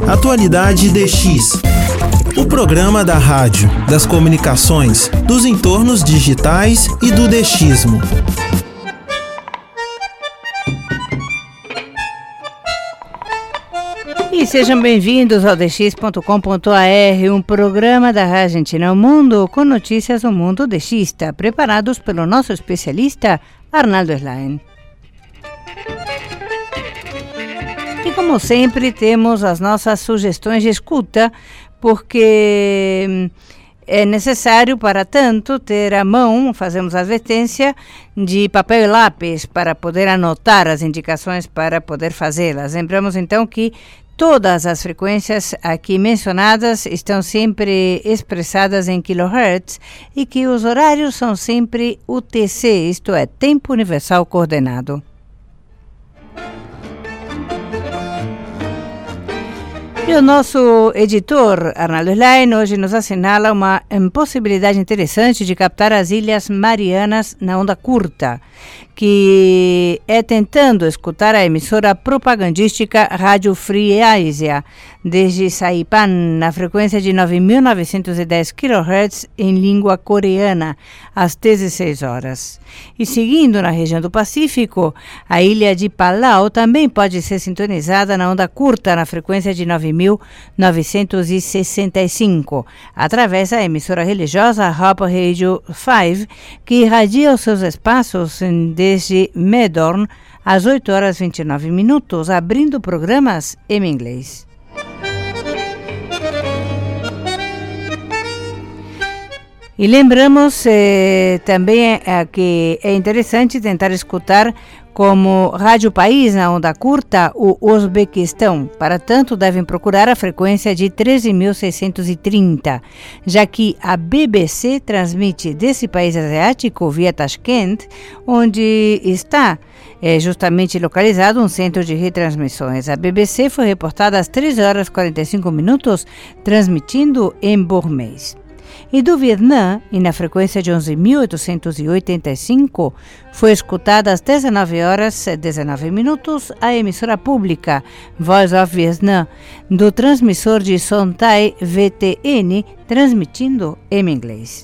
Atualidade DX. O programa da rádio, das comunicações, dos entornos digitais e do DXismo. E sejam bem-vindos ao dx.com.ar, um programa da Rádio Argentina ao Mundo com notícias do mundo DXista, preparados pelo nosso especialista Arnaldo Slain. E como sempre, temos as nossas sugestões de escuta, porque é necessário, para tanto, ter à mão, fazemos a advertência, de papel e lápis para poder anotar as indicações para poder fazê-las. Lembramos então que todas as frequências aqui mencionadas estão sempre expressadas em kHz e que os horários são sempre UTC, isto é, Tempo Universal Coordenado. E o nosso editor, Arnaldo Slain, hoje nos assinala uma possibilidade interessante de captar as Ilhas Marianas na onda curta, que é tentando escutar a emissora propagandística Rádio Free Asia, desde Saipan, na frequência de 9.910 kHz em língua coreana, às 16 horas. E seguindo na região do Pacífico, a ilha de Palau também pode ser sintonizada na onda curta, na frequência de 9.965, através da emissora religiosa Hope Radio 5, que irradia os seus espaços desde Melbourne às 8 horas e 29 minutos, abrindo programas em inglês. E lembramos também que é interessante tentar escutar como Rádio País na onda curta o Uzbequistão. Para tanto, devem procurar a frequência de 13.630, já que a BBC transmite desse país asiático via Tashkent, onde está justamente localizado um centro de retransmissões. A BBC foi reportada às 13 horas e 45 minutos, transmitindo em burmês. E do Vietnã, e na frequência de 11.885, foi escutada às 19 horas e 19 minutos a emissora pública Voice of Vietnam, do transmissor de Sontai VTN, transmitindo em inglês.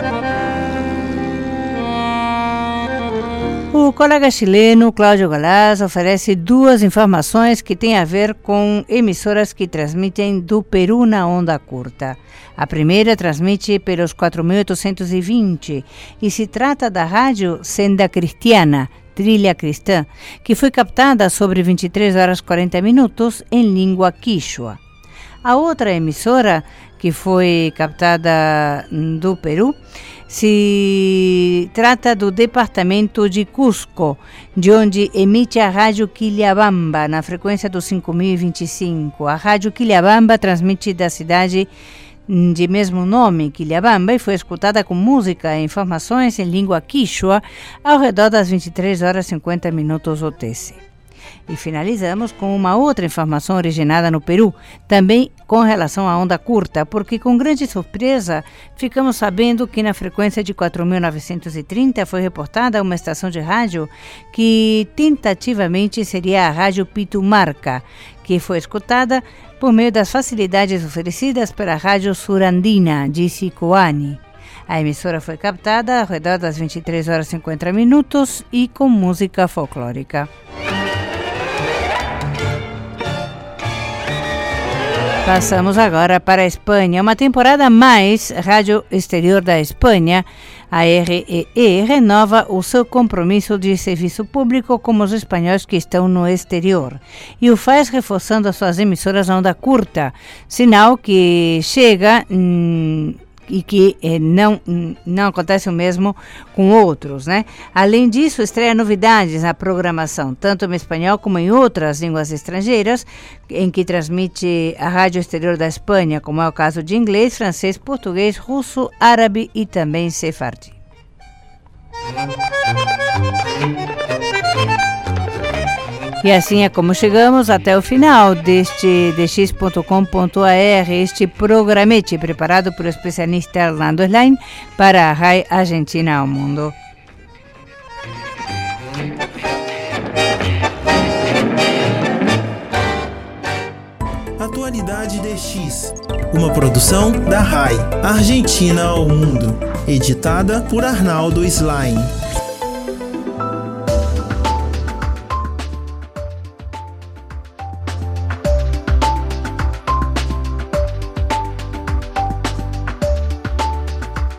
O colega chileno Cláudio Galaz oferece duas informações que têm a ver com emissoras que transmitem do Peru na onda curta. A primeira transmite pelos 4.820 e se trata da rádio Senda Cristiana, Trilha Cristã, que foi captada sobre 23 horas e 40 minutos em língua quichua. A outra emissora, que foi captada do Peru, se trata do departamento de Cusco, de onde emite a Rádio Quillabamba, na frequência do 5.025. A Rádio Quillabamba transmite da cidade de mesmo nome, Quillabamba, e foi escutada com música e informações em língua quichua ao redor das 23 horas e 50 minutos UTC. E finalizamos com uma outra informação originada no Peru, também com relação à onda curta, porque com grande surpresa ficamos sabendo que na frequência de 4.930 foi reportada uma estação de rádio que tentativamente seria a Rádio Pitumarca, que foi escutada por meio das facilidades oferecidas pela Rádio Surandina, de Sicoani. A emissora foi captada ao redor das 23 horas e 50 minutos e com música folclórica. Passamos agora para a Espanha. Uma temporada mais, Rádio Exterior da Espanha, a REE, renova o seu compromisso de serviço público com os espanhóis que estão no exterior. E o faz reforçando as suas emissoras na onda curta, sinal que chega e que não acontece o mesmo com outros, né? Além disso, estreia novidades na programação, tanto em espanhol como em outras línguas estrangeiras, em que transmite a Rádio Exterior da Espanha, como é o caso de inglês, francês, português, russo, árabe e também sefardi. E assim é como chegamos até o final deste dx.com.ar, este programete preparado pelo especialista Arnaldo Slain para a RAI Argentina ao Mundo. Atualidade DX, uma produção da RAI, Argentina ao Mundo, editada por Arnaldo Slain.